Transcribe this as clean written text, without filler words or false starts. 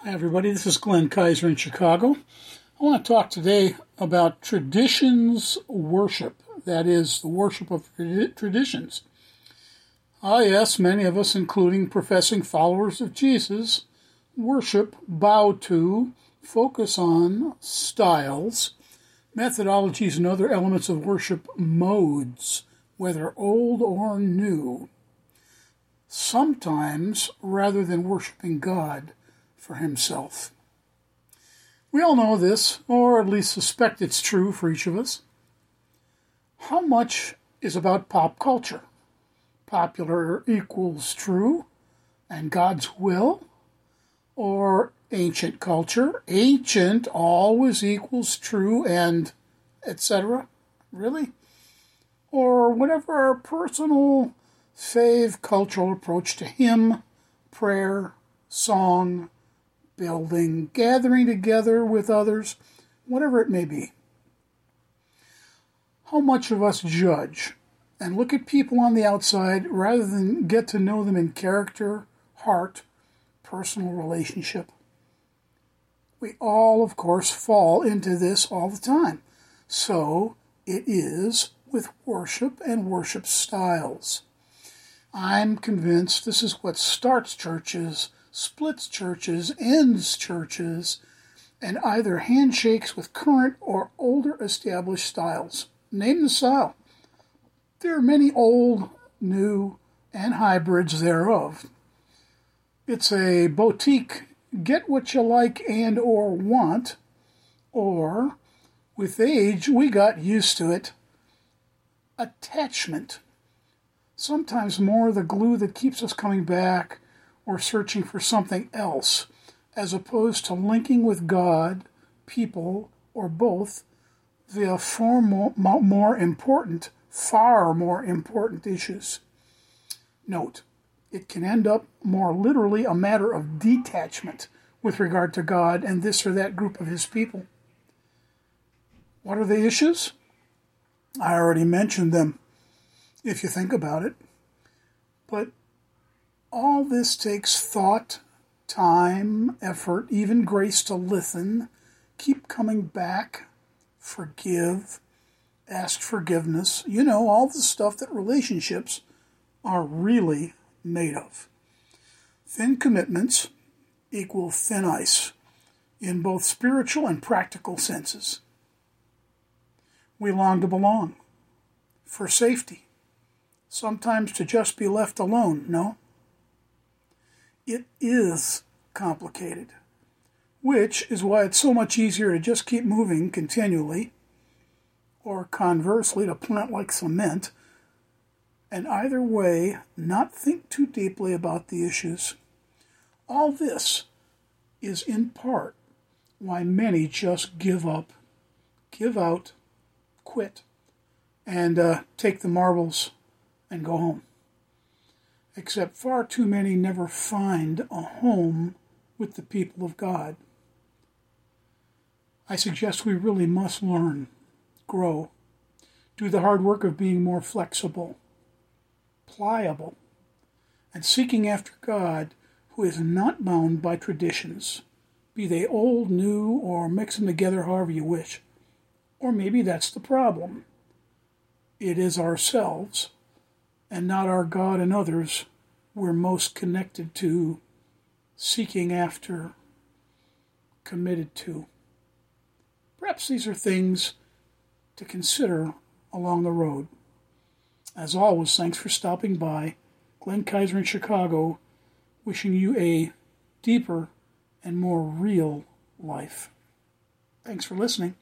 Hi, everybody. This is Glenn Kaiser in Chicago. I want to talk today about traditions worship. That is, the worship of traditions. Ah, yes, many of us, including professing followers of Jesus, worship, bow to, focus on styles, methodologies, and other elements of worship modes, whether old or new. Sometimes, rather than worshiping God for himself. We all know this, or at least suspect it's true for each of us. How much is about pop culture? Popular equals true, and God's will? Or ancient culture? Ancient always equals true, and etc.? Really? Or whatever our personal fave cultural approach to hymn, prayer, song, building, gathering together with others, whatever it may be. How much of us judge and look at people on the outside rather than get to know them in character, heart, personal relationship? We all, of course, fall into this all the time. So it is with worship and worship styles. I'm convinced this is what starts churches, splits churches, ends churches, and either handshakes with current or older established styles. Name the style. There are many old, new, and hybrids thereof. It's a boutique, get what you like and or want, or, with age, we got used to it, attachment. Sometimes more the glue that keeps us coming back or searching for something else, as opposed to linking with God, people, or both via far more important issues. Note, it can end up more literally a matter of detachment with regard to God and this or that group of his people. What are the issues? I already mentioned them, if you think about it. But all this takes thought, time, effort, even grace to listen, keep coming back, forgive, ask forgiveness. You know, all the stuff that relationships are really made of. Thin commitments equal thin ice in both spiritual and practical senses. We long to belong, for safety, sometimes to just be left alone, no? It is complicated, which is why it's so much easier to just keep moving continually, or conversely to plant like cement, and either way, not think too deeply about the issues. All this is in part why many just give up, give out, quit, and take the marbles and go home. Except far too many never find a home with the people of God. I suggest we really must learn, grow, do the hard work of being more flexible, pliable, and seeking after God who is not bound by traditions, be they old, new, or mix them together however you wish. Or maybe that's the problem. It is ourselves, and not our God and others, we're most connected to, seeking after, committed to. Perhaps these are things to consider along the road. As always, thanks for stopping by. Glenn Kaiser in Chicago, wishing you a deeper and more real life. Thanks for listening.